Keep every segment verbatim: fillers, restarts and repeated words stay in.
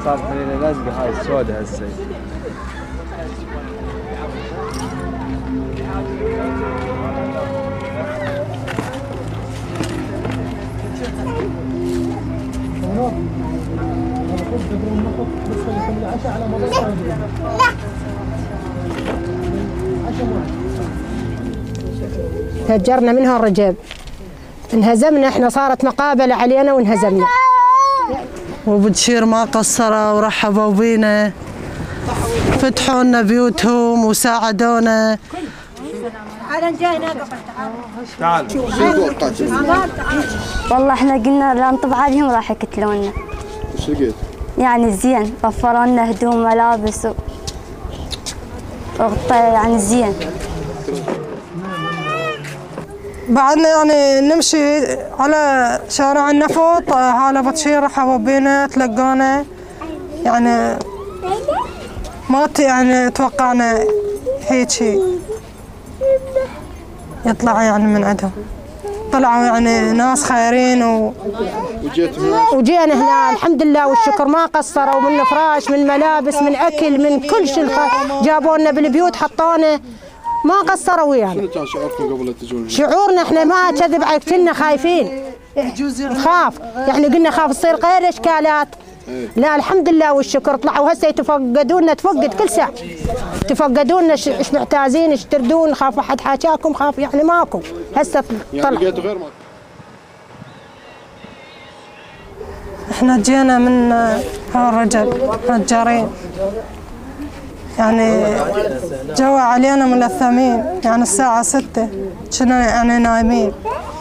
صار خلينا لزقه هاي السوداء هسه. تهجرنا منها الرجال، انهزمنا احنا، صارت مقابلة علينا وانهزمنا. وبتشير ما قصروا ورحبوا بينا، فتحوا لنا بيوتهم وساعدونا. تعال. والله احنا قلنا لا نطب عليهم راح يقتلونا. ايش لقيت؟ يعني زين، وفروا لنا هدوم ملابس وغطى يعني زين. بعدنا يعني نمشي على شارع النفط، هلا بتشير رحبوا بينا تلقونا، يعني ما يعني توقعنا هيك شيء يطلع يعني من عندهم. طلعوا يعني ناس خيرين و... وجينا هنا الحمد لله والشكر ما قصروا، من فراش من ملابس من اكل من كل شيء، جابوا لنا بالبيوت حطونا، ما قصروا ويانا. شنو كان شعوركم قبل لا تجون؟ شعورنا احنا ما كذب عليك، كنا خايفين نخاف، يعني قلنا خاف تصير غير اشكالات. لا الحمد لله والشكر طلعوا هسه يتفقدونا، تفقد كل ساعه تفقدونا، ايش محتاجين ايش تردون، خاف احد حاكاكم، خاف يعني ماكو هسه طلع. يعني لقيتوا غير ما احنا جينا من هالرجل نجارين، يعني جوا علينا ملثمين، يعني الساعة ستة كنا يعني نايمين،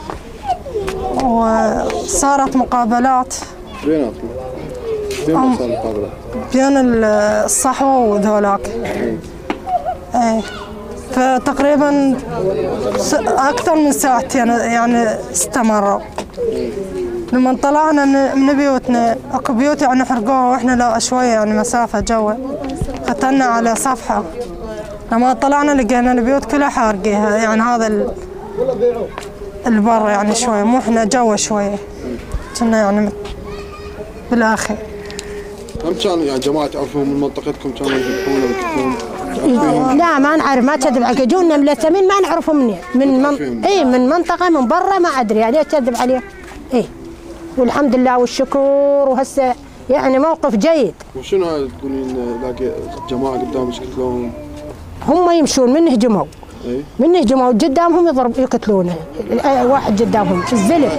وصارت مقابلات. بيناتكم؟ بين صار المقابلات؟ بين الصحوة وذولاك. ايه فتقريبا أكثر من ساعتين يعني استمروا. لما طلعنا من بيوتنا، اكو بيوت يعني حرقوها واحنا لا شويه يعني مسافه جوا، ختلنا على صفحه. لما طلعنا لقينا البيوت كلها حارقيها، يعني هذا البر يعني شويه، مو احنا جوا شويه كنا يعني بالاخر. هم كانوا يعني جماعه تعرفون من منطقتكم كانوا يذبحون ويقتلون؟ لا ما نعرف، ما كذب عليك، يجونا ملثمين ما نعرفهم منين، من من اي من منطقه من برا ما ادري يعني ليش كذب عليه. اي والحمد لله والشكر، وهسه يعني موقف جيد. وشنو هاي تقولين لاقي جماعه قدامك يقتلون؟ هم يمشون من هجموا، اي من هجموا قدامهم يضرب يقتلونه، واحد قدامهم الزلف.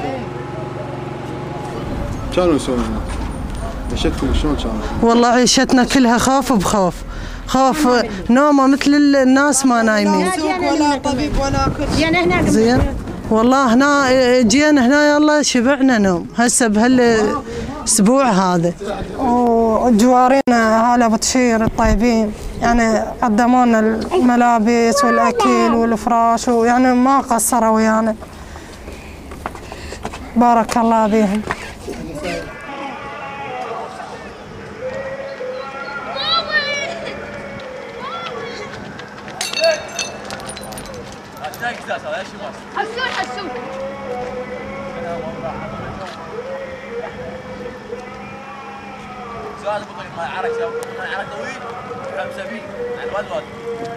كانوا يسوون عيشتكم شلون كانت؟ والله عيشتنا كلها خوف بخوف، خوف نومه مثل الناس ما نايمين. ولا طبيب ولا كل يعني هنا زين. والله هنا جينا هنا يلا شبعنا نوم هسه بهالاسبوع هذا. وجوارينا هلا بتشير الطيبين، يعني قدموا لنا الملابس والاكل والفراش، ويعني ما قصروا ويانا، بارك الله بهم. حسون حسون سؤال بطل ما عرق ما عرق طويل خمسة بي عن الواد